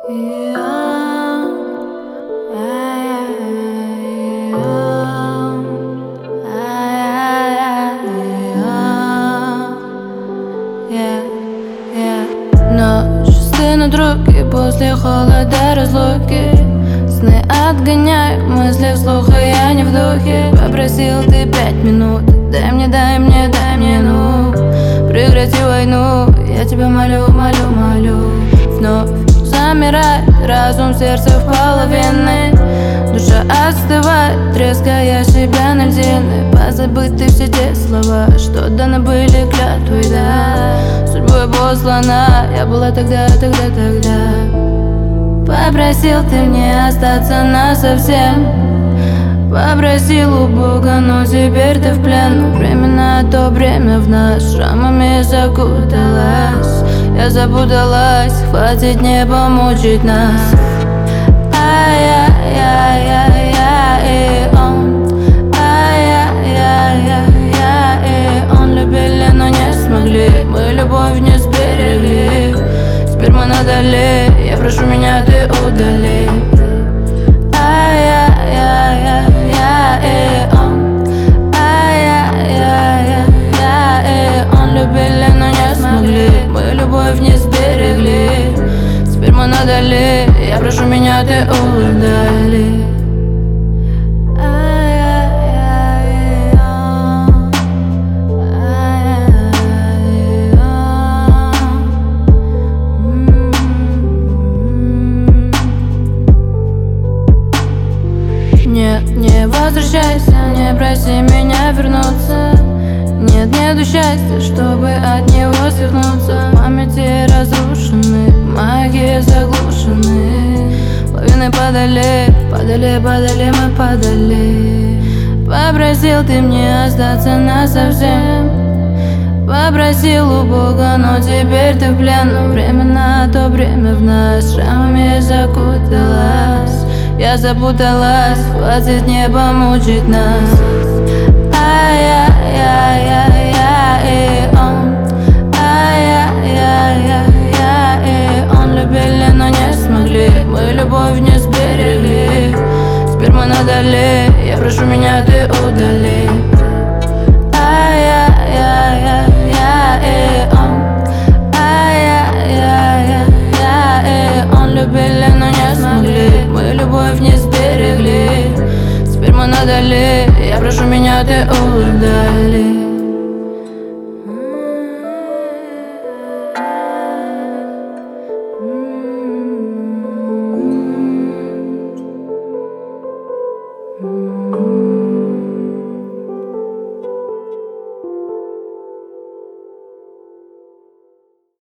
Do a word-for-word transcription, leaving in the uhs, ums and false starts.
Ночь стынут руки после холода разлуки. Сны отгоняю, мысли вслух, а я не в духе. Попросил ты пять минут, дай мне, дай мне, дай мне, ну прекрати войну, я тебя молю, молю, молю. Вновь замирает разум, сердце в половины. Душа остывает, треская себя на льдины. Позабыты все те слова, что даны были клятвой, да, судьбой послана. Я была тогда, тогда, тогда. Попросил ты мне остаться насовсем. Попросил у Бога, но теперь ты в плен. Временно то время в нас шрамами закуталась. Я запуталась, хватит не помучить нас. Ай-яй-яй-яй-яй, он, ай-яй-яй-яй-яй, он любили, но не смогли. Мы любовь не сберегли. Теперь мы надали, я прошу меня, ты удали. Ай-яй-яй-яй-яй, он, ай-яй-яй-яй-яй, он любили, но не смогли. Мы любовь не сберегли. Теперь мы надали, я прошу меня, ты удали. Нет, не возвращайся, не проси меня вернуться. Нет, нету счастья, чтобы от него свернуться. Памяти разрушены, магии заглушены. Лавины падали, падали, падали, мы падали. Попросил ты мне остаться насовсем. Попросил у Бога, но теперь ты в плен. Временно то время в нас шрамами закуталась. Я запуталась, хватит не помучить нас. Ай-яй-яй-яй-яй, он, ай-яй-яй-яй-яй, он любили, но не смогли. Мы любовь не сберегли. Теперь мы надали, я прошу меня, ты удали. Ай-яй-яй-яй-яй, он, ай-яй-яй-яй-яй, он любили, но не смогли. Мы любовь не сберегли. Теперь мы надали, я прошу меня, ты удали. Mm-hmm.